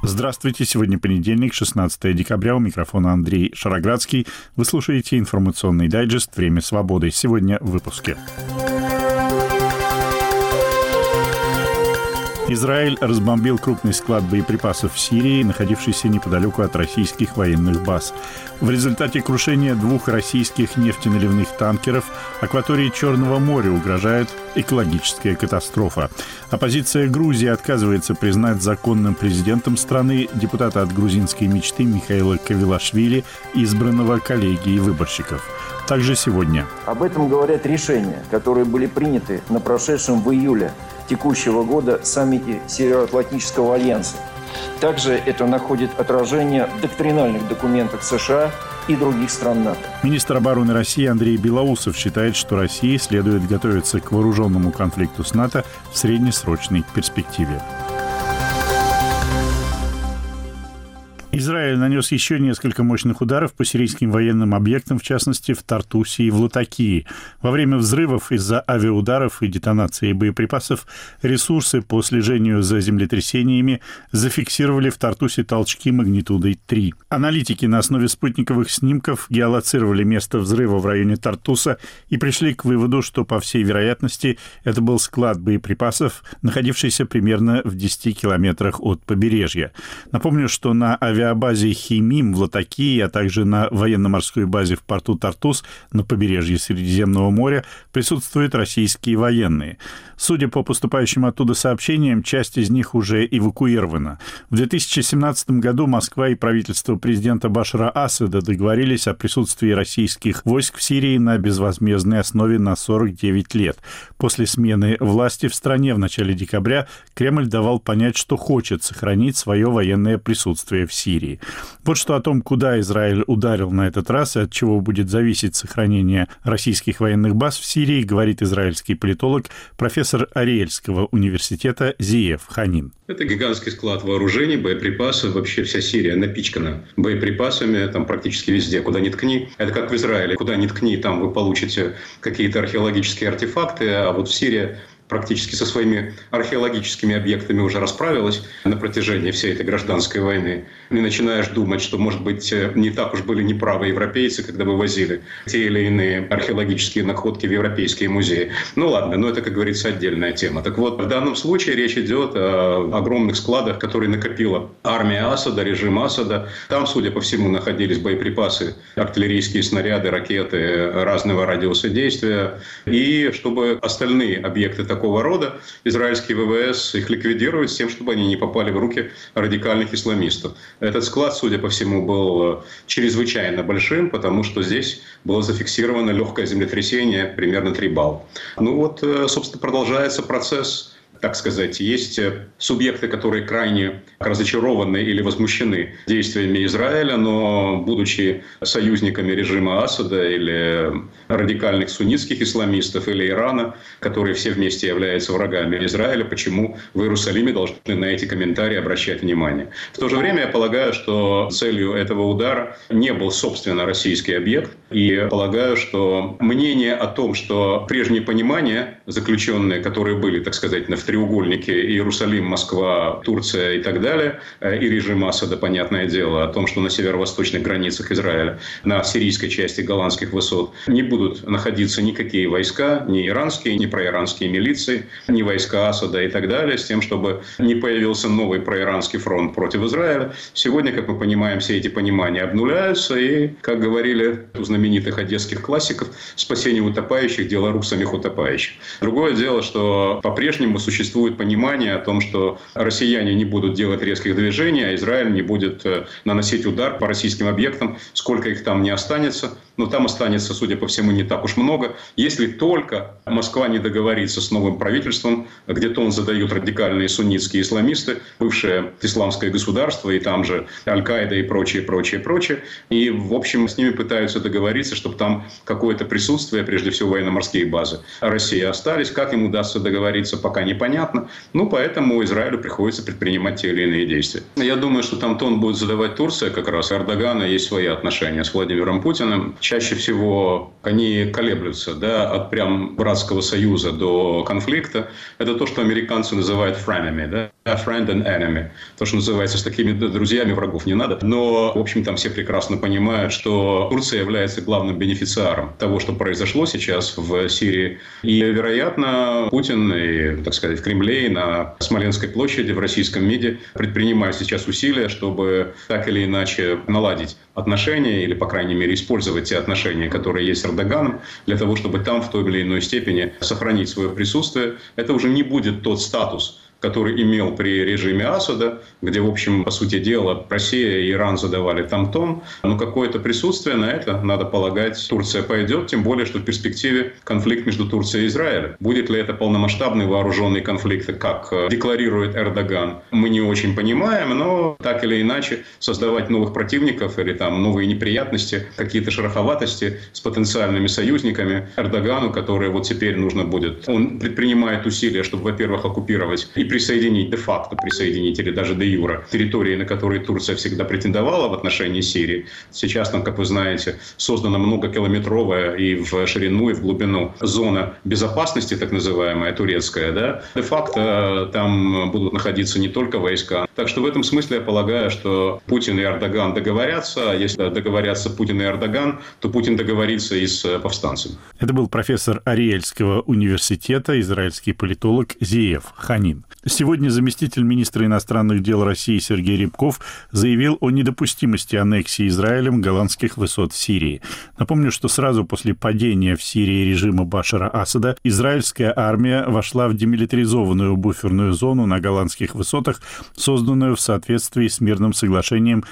Здравствуйте. Сегодня понедельник, 16 декабря. У микрофона Андрей Шароградский. Вы слушаете информационный дайджест «Время свободы». Сегодня в выпуске. Израиль разбомбил крупный склад боеприпасов в Сирии, находившийся неподалеку от российских военных баз. В результате крушения 2 российских нефтеналивных танкеров акватории Черного моря угрожает экологическая катастрофа. Оппозиция Грузии отказывается признать законным президентом страны депутата от грузинской мечты Михаила Кавилашвили, избранного коллегией выборщиков. Также сегодня. Об этом говорят решения, которые были приняты на прошедшем в июле текущего года саммите Североатлантического альянса. Также это находит отражение в доктринальных документах США и других стран НАТО. Министр обороны России Андрей Белоусов считает, что России следует готовиться к вооруженному конфликту с НАТО в среднесрочной перспективе. Израиль нанес еще несколько мощных ударов по сирийским военным объектам, в частности, в Тартусе и в Латакии. Во время взрывов из-за авиаударов и детонации боеприпасов ресурсы по слежению за землетрясениями зафиксировали в Тартусе толчки магнитудой 3. Аналитики на основе спутниковых снимков геолоцировали место взрыва в районе Тартуса и пришли к выводу, что, по всей вероятности, это был склад боеприпасов, находившийся примерно в 10 километрах от побережья. Напомню, что на авиабазе Химим в Латакии, а также на военно-морской базе в порту Тартус на побережье Средиземного моря присутствуют российские военные. Судя по поступающим оттуда сообщениям, часть из них уже эвакуирована. В 2017 году Москва и правительство президента Башара Асада договорились о присутствии российских войск в Сирии на безвозмездной основе на 49 лет. После смены власти в стране в начале декабря Кремль давал понять, что хочет сохранить свое военное присутствие в Сирии. Вот что о том, куда Израиль ударил на этот раз и от чего будет зависеть сохранение российских военных баз в Сирии, говорит израильский политолог, профессор Ариэльского университета Зиев Ханин. Это гигантский склад вооружений, боеприпасов. Вообще вся Сирия напичкана боеприпасами, там практически везде, куда ни ткни. Это как в Израиле, куда ни ткни, там вы получите какие-то археологические артефакты, а вот в Сирии практически со своими археологическими объектами уже расправилась на протяжении всей этой гражданской войны. И начинаешь думать, что, может быть, не так уж были неправы европейцы, когда вывозили те или иные археологические находки в европейские музеи. Ну ладно, но это, как говорится, отдельная тема. Так вот, в данном случае речь идет о огромных складах, которые накопила армия Асада, режим Асада. Там, судя по всему, находились боеприпасы, артиллерийские снаряды, ракеты разного радиуса действия. И чтобы остальные объекты такого рода, израильские ВВС их ликвидируют с тем, чтобы они не попали в руки радикальных исламистов. Этот склад, судя по всему, был чрезвычайно большим, потому что здесь было зафиксировано легкое землетрясение, примерно 3 балла. Ну вот, собственно, продолжается процесс. Так сказать, есть субъекты, которые крайне разочарованы или возмущены действиями Израиля, но, будучи союзниками режима Асада или радикальных суннитских исламистов или Ирана, которые все вместе являются врагами Израиля, почему в Иерусалиме должны на эти комментарии обращать внимание? В то же время я полагаю, что целью этого удара не был, собственно, российский объект. И полагаю, что мнение о том, что прежние понимания, заключенные, которые были, так сказать, в треугольнике Иерусалим, Москва, Турция и так далее, и режим Асада, понятное дело, о том, что на северо-восточных границах Израиля, на сирийской части Голландских высот, не будут находиться никакие войска, ни иранские, ни проиранские милиции, ни войска Асада и так далее, с тем, чтобы не появился новый проиранский фронт против Израиля. Сегодня, как мы понимаем, все эти понимания обнуляются, и, как говорили у знаменитых одесских классиков, спасение утопающих – дело рук самих утопающих. Другое дело, что по-прежнему существует понимание о том, что россияне не будут делать резких движений, а Израиль не будет наносить удар по российским объектам, сколько их там не останется. Но там останется, судя по всему, не так уж много. Если только Москва не договорится с новым правительством, где тон задают радикальные суннитские исламисты, бывшее исламское государство, и там же Аль-Каида и прочее. И, в общем, с ними пытаются договориться, чтобы там какое-то присутствие, прежде всего военно-морские базы России остались. Как им удастся договориться, пока непонятно. непонятно. Поэтому Израилю приходится предпринимать те или иные действия. Я думаю, что там тон будет задавать Турция как раз. У Эрдогана есть свои отношения с Владимиром Путиным. Чаще всего они колеблются, от прям братского союза до конфликта. Это то, что американцы называют frenemy, friend and enemy. То, что называется, с такими друзьями врагов не надо. Но, в общем, там все прекрасно понимают, что Турция является главным бенефициаром того, что произошло сейчас в Сирии. И, вероятно, Путин и, так сказать, в Кремле и на Смоленской площади в российском МИДе предпринимают сейчас усилия, чтобы так или иначе наладить отношения или, по крайней мере, использовать те отношения, которые есть с Эрдоганом, для того, чтобы там в той или иной степени сохранить свое присутствие. Это уже не будет тот статус, который имел при режиме Асада, где, в общем, по сути дела, Россия и Иран задавали там тон. Но какое-то присутствие на это, надо полагать, Турция пойдет, тем более, что в перспективе конфликт между Турцией и Израилем. Будет ли это полномасштабный вооруженный конфликт, как декларирует Эрдоган, мы не очень понимаем, но так или иначе создавать новых противников или там новые неприятности, какие-то шероховатости с потенциальными союзниками Эрдогану, которые вот теперь нужно будет. Он предпринимает усилия, чтобы, во-первых, оккупировать и присоединить, де-факто присоединить или даже де-юре территории, на которые Турция всегда претендовала в отношении Сирии. Сейчас там, как вы знаете, создана многокилометровая и в ширину, и в глубину зона безопасности, так называемая, турецкая. Де-факто там будут находиться не только войска. Так что в этом смысле я полагаю, что Путин и Эрдоган договорятся. А если договорятся Путин и Эрдоган, то Путин договорится и с повстанцами. Это был профессор Ариэльского университета, израильский политолог Зиев Ханин. Сегодня заместитель министра иностранных дел России Сергей Рябков заявил о недопустимости аннексии Израилем голландских высот в Сирии. Напомню, что сразу после падения в Сирии режима Башара Асада израильская армия вошла в демилитаризованную буферную зону на голландских высотах, созданную в соответствии с мирным соглашением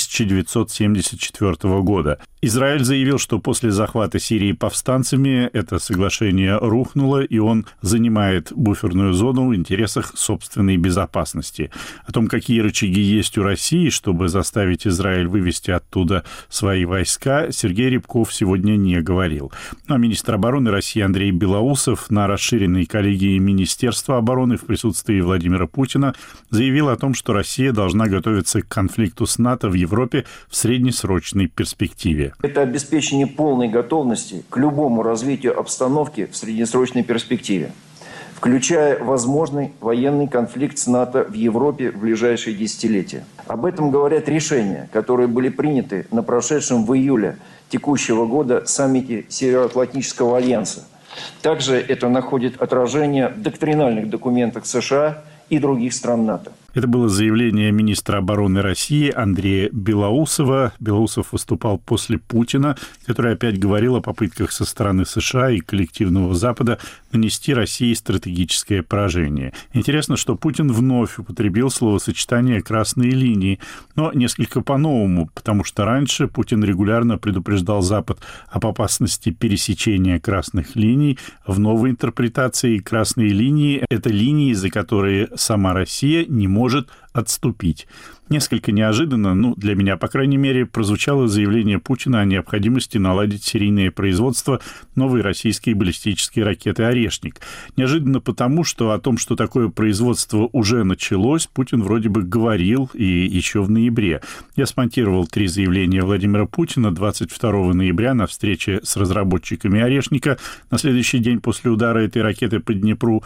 1974 года. Израиль заявил, что после захвата Сирии повстанцами это соглашение рухнуло, и он занимает буферную зону в интересах собственной безопасности. О том, какие рычаги есть у России, чтобы заставить Израиль вывести оттуда свои войска, Сергей Рябков сегодня не говорил. А министр обороны России Андрей Белоусов на расширенной коллегии Министерства обороны в присутствии Владимира Путина заявил о том, что Россия должна готовиться к конфликту с НАТО в Европе в среднесрочной перспективе. Это обеспечение полной готовности к любому развитию обстановки в среднесрочной перспективе, включая возможный военный конфликт с НАТО в Европе в ближайшие десятилетия. Об этом говорят решения, которые были приняты на прошедшем в июле текущего года саммите Североатлантического альянса. Также это находит отражение в доктринальных документах США и других стран НАТО. Это было заявление министра обороны России Андрея Белоусова. Белоусов выступал после Путина, который опять говорил о попытках со стороны США и коллективного Запада нанести России стратегическое поражение. Интересно, что Путин вновь употребил словосочетание «красные линии», но несколько по-новому, потому что раньше Путин регулярно предупреждал Запад об опасности пересечения красных линий. В новой интерпретации красные линии – это линии, за которые сама Россия не может отступить. Несколько неожиданно, для меня, по крайней мере, прозвучало заявление Путина о необходимости наладить серийное производство новой российской баллистической ракеты «Орешник». Неожиданно потому, что о том, что такое производство уже началось, Путин вроде бы говорил и еще в ноябре. Я смонтировал 3 заявления Владимира Путина 22 ноября на встрече с разработчиками «Орешника», на следующий день после удара этой ракеты по Днепру,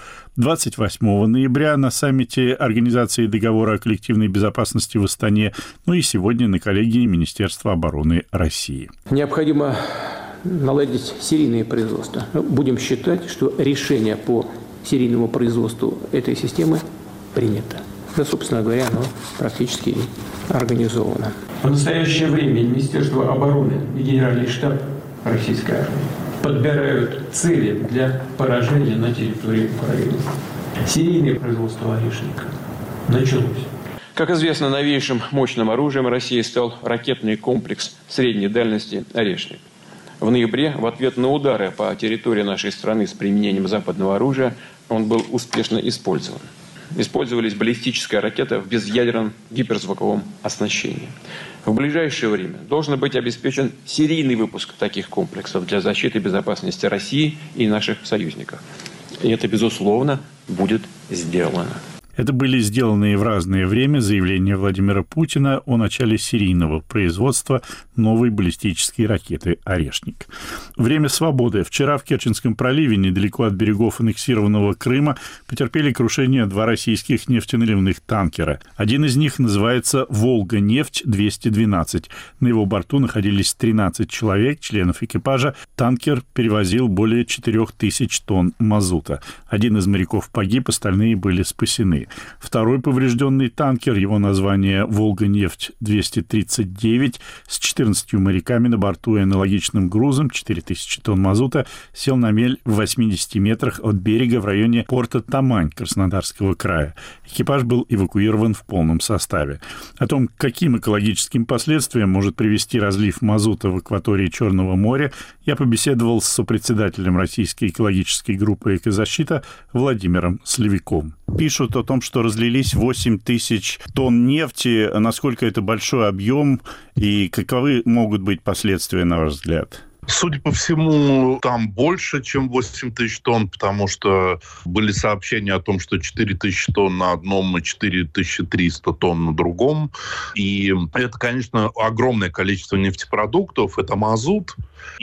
28 ноября на саммите Организации договора о коллективной безопасности в Астане, и сегодня на коллегии Министерства обороны России. Необходимо наладить серийное производство. Будем считать, что решение по серийному производству этой системы принято. Да, собственно говоря, оно практически организовано. В настоящее время Министерство обороны и Генеральный штаб российской армии подбирают цели для поражения на территории Украины. Серийное производство «Орешника» началось. Как известно, новейшим мощным оружием России стал ракетный комплекс средней дальности «Орешник». В ноябре в ответ на удары по территории нашей страны с применением западного оружия он был успешно использован. Использовались баллистическая ракета в безъядерном гиперзвуковом оснащении. В ближайшее время должен быть обеспечен серийный выпуск таких комплексов для защиты безопасности России и наших союзников. И это, безусловно, будет сделано. Это были сделанные в разное время заявления Владимира Путина о начале серийного производства новой баллистической ракеты «Орешник». Время свободы. Вчера в Керченском проливе, недалеко от берегов аннексированного Крыма, потерпели крушение 2 российских нефтеналивных танкера. Один из них называется «Волга-нефть-212». На его борту находились 13 человек, членов экипажа. Танкер перевозил более 4000 тонн мазута. Один из моряков погиб, остальные были спасены. Второй поврежденный танкер, его название «Волга-нефть-239», с 14 моряками на борту и аналогичным грузом, 4000 тонн мазута, сел на мель в 80 метрах от берега в районе порта Тамань Краснодарского края. Экипаж был эвакуирован в полном составе. О том, к каким экологическим последствиям может привести разлив мазута в акватории Черного моря, я побеседовал с сопредседателем российской экологической группы «Экозащита» Владимиром Слевиком. Пишут о том, что разлились 8 тысяч тонн нефти. Насколько это большой объем и каковы могут быть последствия, на ваш взгляд? Судя по всему, там больше, чем 8 тысяч тонн, потому что были сообщения о том, что 4 тысячи тонн на одном и 4300 тонн на другом. И это, конечно, огромное количество нефтепродуктов, это мазут.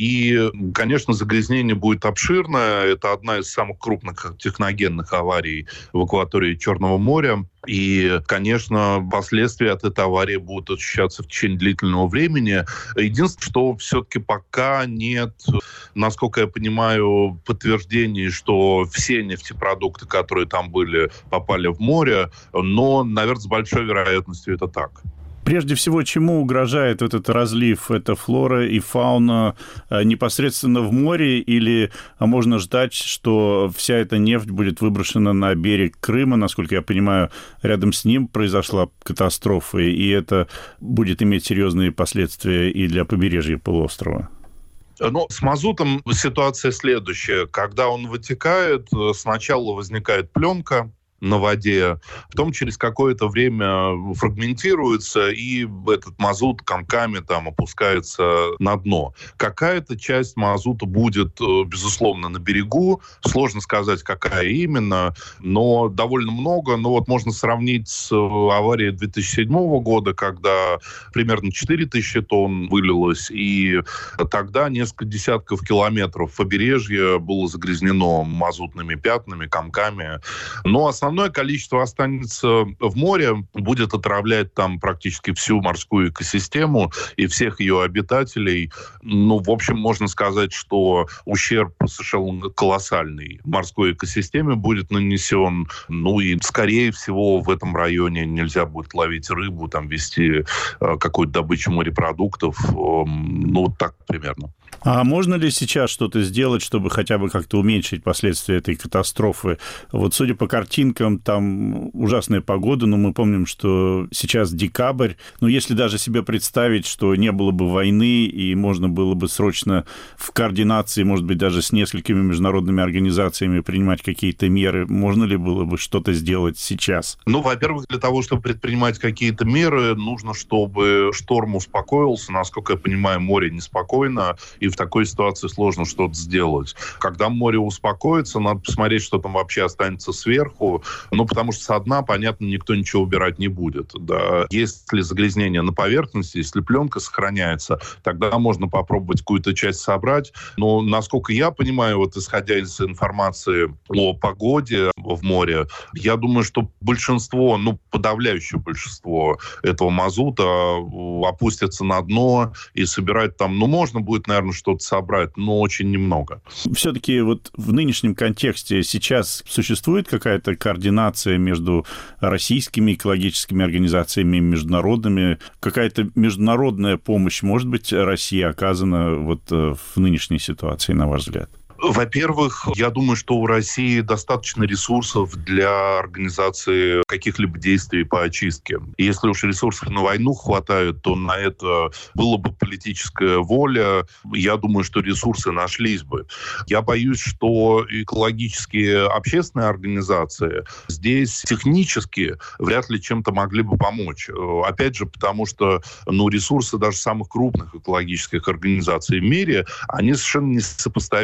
И, конечно, загрязнение будет обширное. Это одна из самых крупных техногенных аварий в акватории Черного моря. И, конечно, последствия от этой аварии будут ощущаться в течение длительного времени. Единственное, что все-таки пока нет, насколько я понимаю, подтверждений, что все нефтепродукты, которые там были, попали в море. Но, наверное, с большой вероятностью это так. Прежде всего, чему угрожает этот разлив? Это флора и фауна непосредственно в море, или можно ждать, что вся эта нефть будет выброшена на берег Крыма? Насколько я понимаю, рядом с ним произошла катастрофа, и это будет иметь серьезные последствия и для побережья полуострова. Но с мазутом ситуация следующая. Когда он вытекает, сначала возникает пленка на воде, потом через какое-то время фрагментируется, и этот мазут комками там опускается на дно. Какая-то часть мазута будет, безусловно, на берегу. Сложно сказать, какая именно, но довольно много. Но вот можно сравнить с аварией 2007 года, когда примерно 4000 тонн вылилось, и тогда несколько десятков километров побережья было загрязнено мазутными пятнами, комками. Но основное количество останется в море, будет отравлять там практически всю морскую экосистему и всех ее обитателей. Ну, в общем, можно сказать, что ущерб совершенно колоссальный морской экосистеме будет нанесен. Ну и, скорее всего, в этом районе нельзя будет ловить рыбу, там вести какую-то добычу морепродуктов. Ну, вот так примерно. А можно ли сейчас что-то сделать, чтобы хотя бы как-то уменьшить последствия этой катастрофы? Вот судя по картинкам, там ужасная погода, но мы помним, что сейчас декабрь. Но если даже себе представить, что не было бы войны, и можно было бы срочно в координации, может быть, даже с несколькими международными организациями принимать какие-то меры, можно ли было бы что-то сделать сейчас? Ну, во-первых, для того, чтобы предпринимать какие-то меры, нужно, чтобы шторм успокоился. Насколько я понимаю, море неспокойно, и в такой ситуации сложно что-то сделать. Когда море успокоится, надо посмотреть, что там вообще останется сверху. Ну, потому что со дна, понятно, никто ничего убирать не будет. Да. Если загрязнение на поверхности, если пленка сохраняется, тогда можно попробовать какую-то часть собрать. Но, насколько я понимаю, вот исходя из информации о погоде в море, я думаю, что большинство, ну, подавляющее большинство этого мазута опустится на дно и собирать там, ну, можно будет, наверное, что-то собрать, но очень немного. Все-таки вот в нынешнем контексте сейчас существует какая-то координация между российскими экологическими организациями, международными? Какая-то международная помощь, может быть, России оказана вот в нынешней ситуации, на ваш взгляд? Во-первых, я думаю, что у России достаточно ресурсов для организации каких-либо действий по очистке. И если уж ресурсов на войну хватает, то на это была бы политическая воля. Я думаю, что ресурсы нашлись бы. Я боюсь, что экологические общественные организации здесь технически вряд ли чем-то могли бы помочь. Опять же, потому что ресурсы даже самых крупных экологических организаций в мире, они совершенно несопоставимы с ресурсами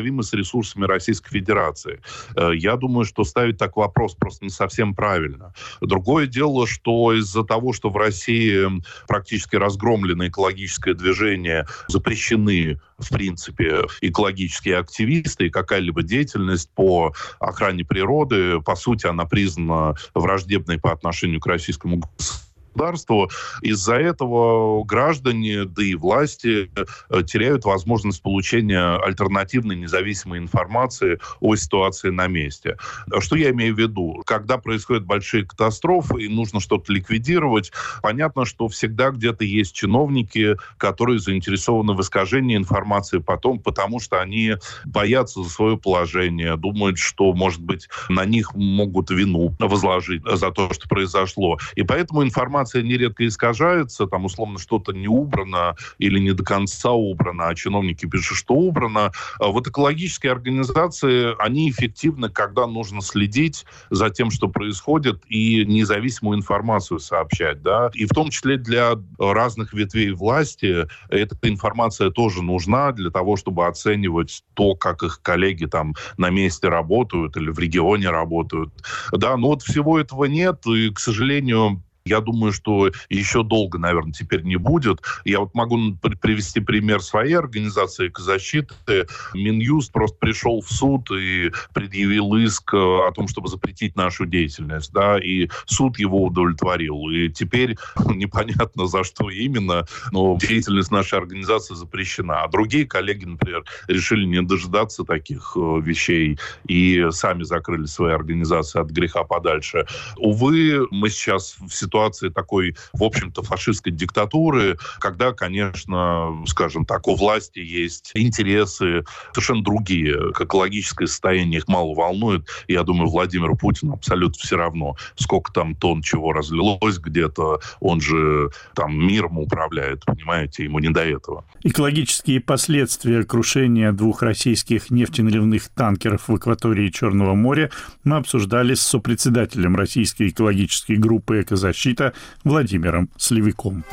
ресурсами Российской Федерации. Я думаю, что ставить так вопрос просто не совсем правильно. Другое дело, что из-за того, что в России практически разгромлено экологическое движение, запрещены, в принципе, экологические активисты и какая-либо деятельность по охране природы, по сути, она признана враждебной по отношению к российскому государству. Из-за этого граждане, да и власти теряют возможность получения альтернативной независимой информации о ситуации на месте. Что я имею в виду? Когда происходят большие катастрофы и нужно что-то ликвидировать, понятно, что всегда где-то есть чиновники, которые заинтересованы в искажении информации потом, потому что они боятся за свое положение, думают, что, может быть, на них могут вину возложить за то, что произошло. И поэтому информация нередко искажается, там условно что-то не убрано или не до конца убрано, а чиновники пишут, что убрано. Вот экологические организации, они эффективны, когда нужно следить за тем, что происходит, и независимую информацию сообщать, да, и в том числе для разных ветвей власти эта информация тоже нужна для того, чтобы оценивать то, как их коллеги там на месте работают или в регионе работают. Да, но вот всего этого нет, и, к сожалению, я думаю, что еще долго, наверное, теперь не будет. Я вот могу привести пример своей организации «Экозащиты». Минюст просто пришел в суд и предъявил иск о том, чтобы запретить нашу деятельность. Да, и суд его удовлетворил. И теперь непонятно, за что именно, но деятельность нашей организации запрещена. А другие коллеги, например, решили не дожидаться таких вещей и сами закрыли свои организации от греха подальше. Увы, мы сейчас в ситуации такой, в общем-то, фашистской диктатуры, когда, конечно, скажем так, у власти есть интересы совершенно другие. Экологическое состояние их мало волнует. Я думаю, Владимиру Путину абсолютно все равно, сколько там тонн чего разлилось где-то. Он же там миром управляет, понимаете, ему не до этого. Экологические последствия крушения 2 российских нефтеналивных танкеров в акватории Черного моря мы обсуждали с сопредседателем российской экологической группы «Экозащита» Владимиром Сливяком.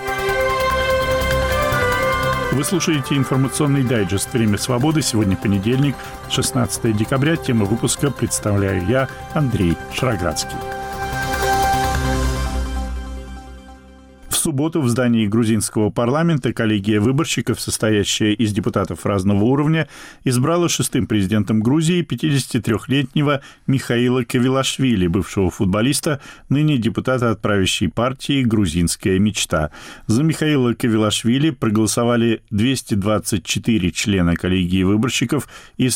Вы слушаете информационный дайджест «Время свободы». Сегодня понедельник, 16 декабря. Тему выпуска представляю я, Андрей Шароградский. В субботу в здании грузинского парламента коллегия выборщиков, состоящая из депутатов разного уровня, избрала 6-м президентом Грузии 53-летнего Михаила Кавилашвили, бывшего футболиста, ныне депутата от правящей партии «Грузинская мечта». За Михаила Кавилашвили проголосовали 224 члена коллегии выборщиков из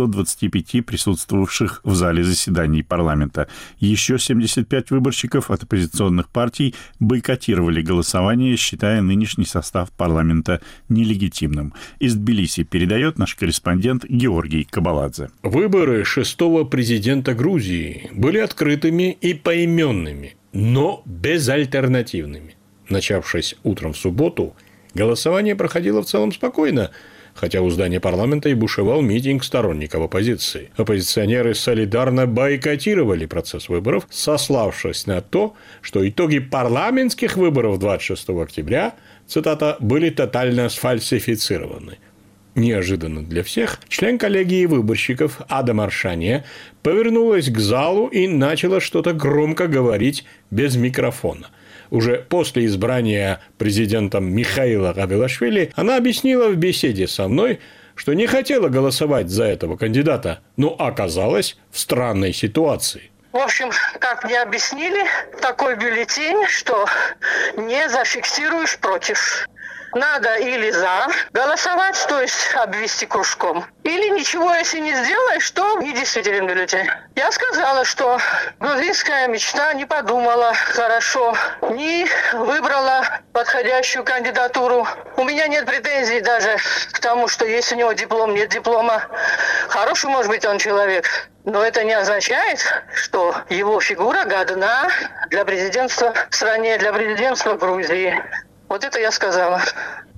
225 присутствовавших в зале заседаний парламента. Еще 75 выборщиков от оппозиционных партий бойкотировали голосование, считая нынешний состав парламента нелегитимным. Из Тбилиси передает наш корреспондент Георгий Кабаладзе. Выборы 6-го президента Грузии были открытыми и поименными, но безальтернативными. Начавшись утром в субботу, голосование проходило в целом спокойно, хотя у здания парламента и бушевал митинг сторонников оппозиции. Оппозиционеры солидарно бойкотировали процесс выборов, сославшись на то, что итоги парламентских выборов 26 октября, цитата, были тотально сфальсифицированы. Неожиданно для всех, член коллегии выборщиков Ада Маршания повернулась к залу и начала что-то громко говорить без микрофона. Уже после избрания президентом Михаила Кавилашвили она объяснила в беседе со мной, что не хотела голосовать за этого кандидата, но оказалась в странной ситуации. В общем, как мне объяснили, такой бюллетень, что не зафиксируешь против. Надо или за голосовать, то есть обвести кружком, или ничего, если не сделаешь, то недействителен бюллетень. Я сказала, что грузинская мечта не подумала хорошо, не выбрала подходящую кандидатуру. У меня нет претензий даже к тому, что есть у него диплом, нет диплома. Хороший, может быть, он человек. Но это не означает, что его фигура годна для президентства в стране, для президентства Грузии. Вот это я сказала.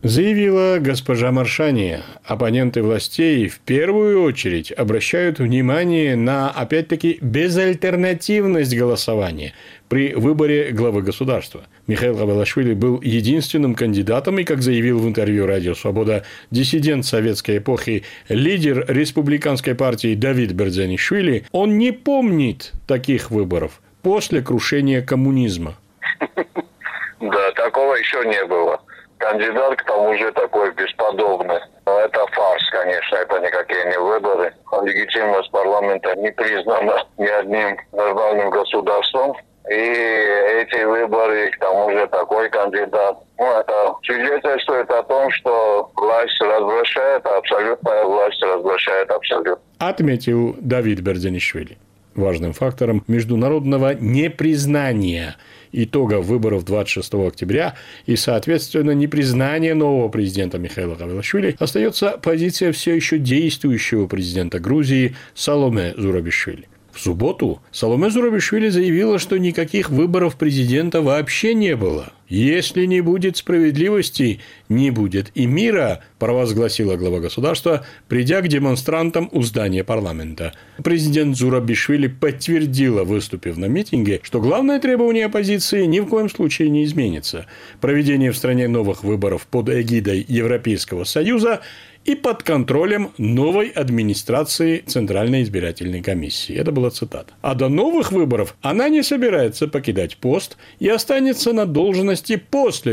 Заявила госпожа Маршани. Оппоненты властей в первую очередь обращают внимание на, опять-таки, безальтернативность голосования при выборе главы государства. Михаил Хавелашвили был единственным кандидатом и, как заявил в интервью «Радио Свобода» диссидент советской эпохи, лидер республиканской партии Давид Берзанишвили, он не помнит таких выборов после крушения коммунизма. Да, такого еще не было. Кандидат, к тому же, такой бесподобный. Это фарс, конечно, это никакие не выборы. Легитимность парламента не признана ни одним нормальным государством. И эти выборы, к тому же, такой кандидат. Это свидетельствует о том, что власть развращает, абсолютная власть развращает абсолютно. Отметил Давид Берзанишвили. Важным фактором международного непризнания итогов выборов 26 октября и, соответственно, непризнания нового президента Михаила Хавелашвили остается позиция все еще действующего президента Грузии Саломе Зурабишвили. В субботу Саломе Зурабишвили заявила, что никаких выборов президента вообще не было. «Если не будет справедливости, не будет и мира», провозгласила глава государства, придя к демонстрантам у здания парламента. Президент Зурабишвили подтвердила, выступив на митинге, что главное требование оппозиции ни в коем случае не изменится. Проведение в стране новых выборов под эгидой Европейского Союза и под контролем новой администрации Центральной избирательной комиссии. Это была цитата. А до новых выборов она не собирается покидать пост и останется на должности после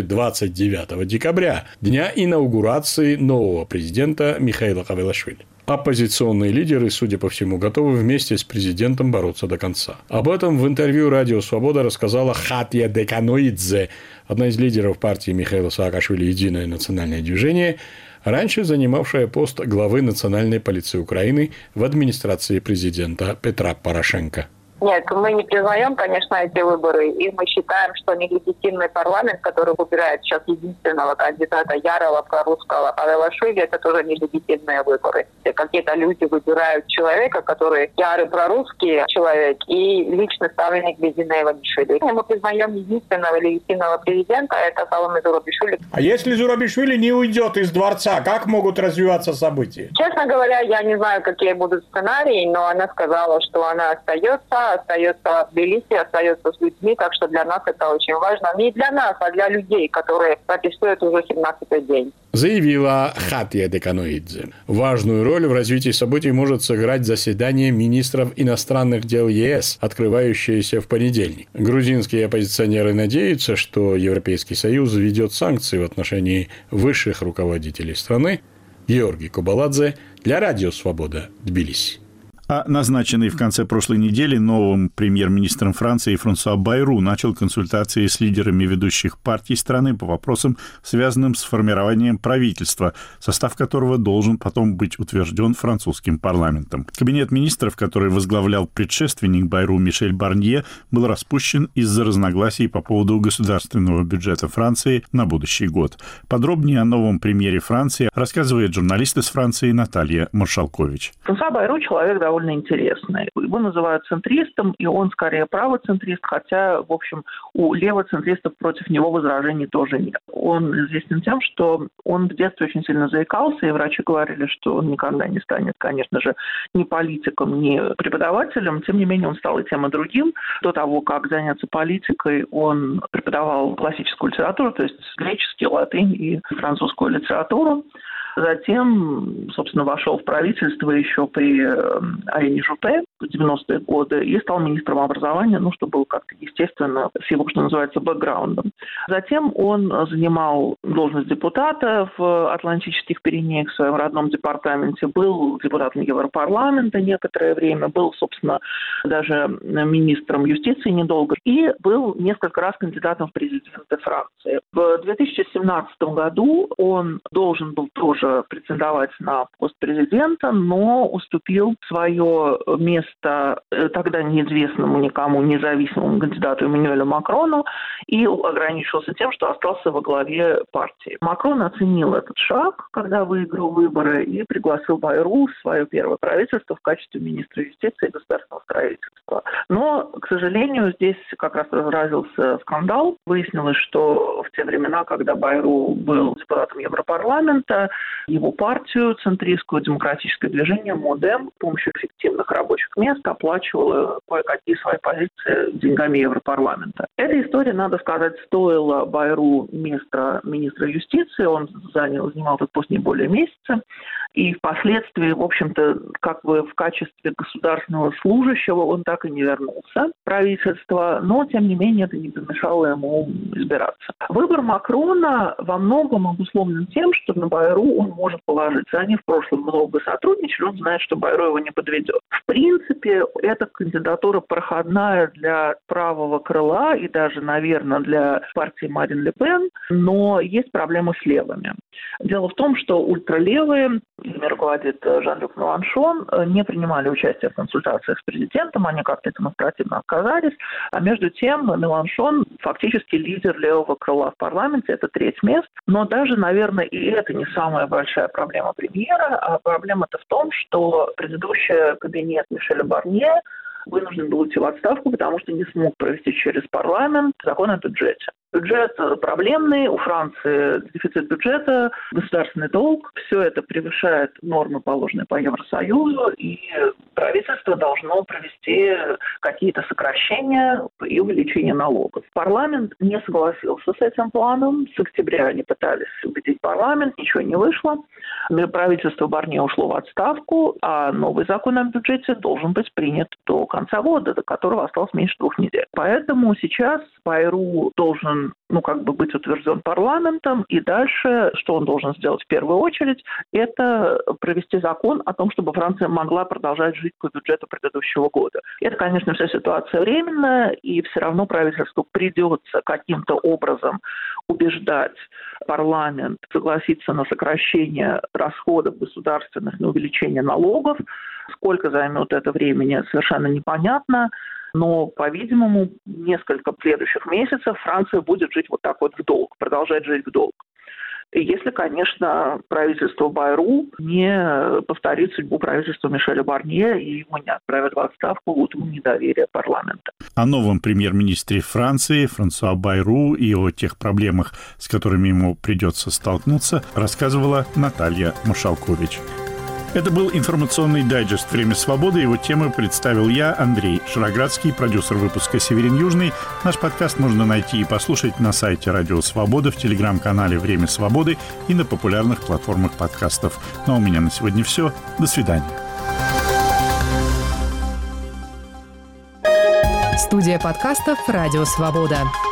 29 декабря, дня инаугурации нового президента Михаила Хавелашвили. Оппозиционные лидеры, судя по всему, готовы вместе с президентом бороться до конца. Об этом в интервью «Радио Свобода» рассказала Хатья Деканоидзе, одна из лидеров партии Михаила Саакашвили «Единое национальное движение», раньше занимавшая пост главы Национальной полиции Украины в администрации президента Петра Порошенко. Нет, мы не признаем, конечно, эти выборы, и мы считаем, что нелегитимный парламент, который выбирает сейчас единственного кандидата ярого прорусского Хавелашвили, это тоже нелегитимные выборы. Какие-то люди выбирают человека, который ярый прорусский человек и личный ставленник Бензина Иванишвили. Мы признаем единственного легитимного президента, это Саломе Зурабишвили. А если Зурабишвили не уйдет из дворца, как могут развиваться события? Честно говоря, я не знаю, какие будут сценарии, но она сказала, что она остается в Тбилиси, остается с людьми, так что для нас это очень важно. Не для нас, а для людей, которые протестуют уже 17-й день. Заявила Хатья Деканоидзе. Важную роль в развитии событий может сыграть заседание министров иностранных дел ЕС, открывающееся в понедельник. Грузинские оппозиционеры надеются, что Европейский Союз введет санкции в отношении высших руководителей страны. Георгий Кубаладзе для Радио Свобода, Тбилиси. А назначенный в конце прошлой недели новым премьер-министром Франции Франсуа Байру начал консультации с лидерами ведущих партий страны по вопросам, связанным с формированием правительства, состав которого должен потом быть утвержден французским парламентом. Кабинет министров, который возглавлял предшественник Байру Мишель Барнье, был распущен из-за разногласий по поводу государственного бюджета Франции на будущий год. Подробнее о новом премьере Франции рассказывает журналист из Франции Наталья Маршалкович. Франсуа Байру человек довольно интересный. Его называют центристом, и он скорее правоцентрист, хотя, в общем, у левоцентристов против него возражений тоже нет. Он известен тем, что он в детстве очень сильно заикался, и врачи говорили, что он никогда не станет, конечно же, ни политиком, ни преподавателем. Тем не менее, он стал и тем, и другим. До того, как заняться политикой, он преподавал классическую литературу, то есть греческий, латынь и французскую литературу. Затем, собственно, вошел в правительство еще при Арене Жупе в 90-е годы и стал министром образования, что было как-то естественно с его, что называется, бэкграундом. Затем он занимал должность депутата в Атлантических Пиренеях в своем родном департаменте, был депутатом Европарламента некоторое время, был, собственно, даже министром юстиции недолго и был несколько раз кандидатом в президенты Франции. В 2017 году он должен был тоже претендовать на пост президента, но уступил свое место место тогда неизвестному никому независимому кандидату Эммануэлю Макрону и ограничился тем, что остался во главе партии. Макрон оценил этот шаг, когда выиграл выборы, и пригласил Байру в свое первое правительство в качестве министра юстиции и государственного строительства. Но, к сожалению, здесь как раз разразился скандал. Выяснилось, что в те времена, когда Байру был депутатом Европарламента, его партию, центристское демократическое движение МОДЕМ, с помощью фиктивных рабочих мест оплачивало кое-какие свои позиции деньгами Европарламента. Эта история, надо сказать, стоила Байру места министра юстиции. Он занимал этот пост не более месяца. И впоследствии, в общем-то, как бы в качестве государственного служащего он так и не вернулся в правительство, но, тем не менее, это не помешало ему избираться. Выбор Макрона во многом обусловлен тем, что на Байру он может положиться. Они в прошлом много сотрудничали, он знает, что Байру его не подведет. В принципе, эта кандидатура проходная для правого крыла и даже, наверное, для партии Марин Ле Пен, но есть проблемы с левыми. Дело в том, что ультралевые, ими руководит Жан-Люк Меланшон, не принимали участие в консультациях с президентом, они как-то демонстративно отказались, а между тем Меланшон фактически лидер левого крыла в парламенте, это треть мест, но даже, наверное, и это не самая большая проблема премьера, а проблема-то в том, что предыдущий кабинет Мишеля Барнье вынужден был уйти в отставку, потому что не смог провести через парламент закон о бюджете. Бюджет проблемный, у Франции дефицит бюджета, государственный долг. Все это превышает нормы, положенные по Евросоюзу, и правительство должно провести какие-то сокращения и увеличение налогов. Парламент не согласился с этим планом. С октября они пытались убедить парламент, ничего не вышло. Правительство Барнье ушло в отставку, а новый закон о бюджете должен быть принят до конца года, до которого осталось меньше 2 недель. Поэтому сейчас Байру должен быть утвержден парламентом, и дальше, что он должен сделать в первую очередь, это провести закон о том, чтобы Франция могла продолжать жить по бюджету предыдущего года. Это, конечно, вся ситуация временная, и все равно правительству придется каким-то образом убеждать парламент согласиться на сокращение расходов государственных, на увеличение налогов. Сколько займет это времени, совершенно непонятно. Но, по-видимому, несколько следующих месяцев Франция будет жить вот так вот в долг, продолжать жить в долг. И если, конечно, правительство Байру не повторит судьбу правительства Мишеля Барнье и его не отправят в отставку в утру недоверия парламента. О новом премьер-министре Франции Франсуа Байру и о тех проблемах, с которыми ему придется столкнуться, рассказывала Наталья Машалкович. Это был информационный дайджест «Время свободы». Его темы представил я, Андрей Шароградский, продюсер выпуска «Северин Южный». Наш подкаст можно найти и послушать на сайте «Радио Свобода», в телеграм-канале «Время свободы» и на популярных платформах подкастов. Ну а у меня на сегодня все. До свидания. Студия подкастов «Радио Свобода».